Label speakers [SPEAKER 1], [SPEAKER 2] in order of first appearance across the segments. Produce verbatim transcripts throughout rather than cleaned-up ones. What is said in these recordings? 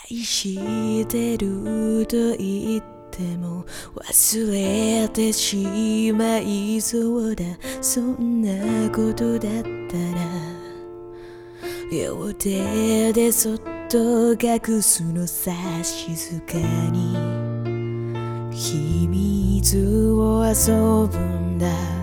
[SPEAKER 1] 愛してると言っても忘れてしまいそうだ。そんなことだったら両手でそっと隠すのさ、静かに秘密を遊ぶんだ。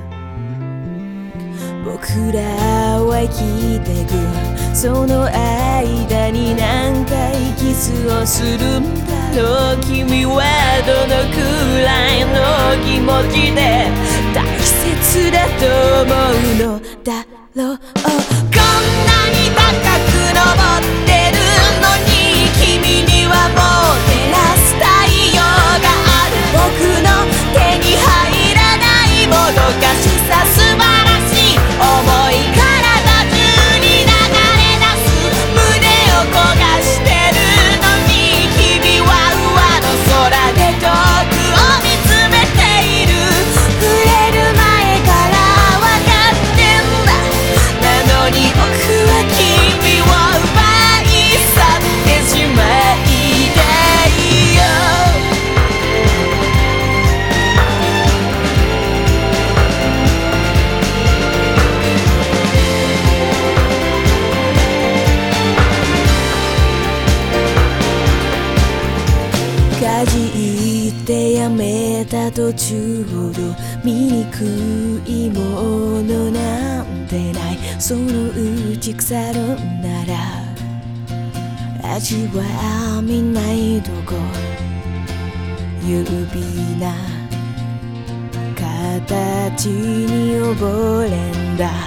[SPEAKER 1] 僕らは生きてく、その間に何回キスをするんだろう。君はどのくらいの気持ちで大切だと思うのだろう。こんなに高く登ってるのに君にはもう照らす太陽がある。僕の手に入らないもどかしさ、素晴らしい想い体中に流れ出す。胸を焦がしてるのに君は上の空で遠くを見つめている。触れる前から分かってんだ。なのに僕は君を奪い去ってしまいたいよ。かじってやめた途中ほど醜いものなんてない。そのうち腐るんなら味は見ないとこ。優美な形に溺れんだ。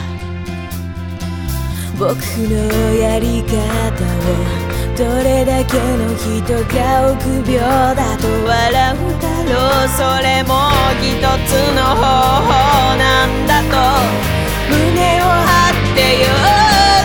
[SPEAKER 1] 僕のやり方をどれだけの人が臆病だと笑うだろう。それも一つの方法なんだと胸を張ってよ。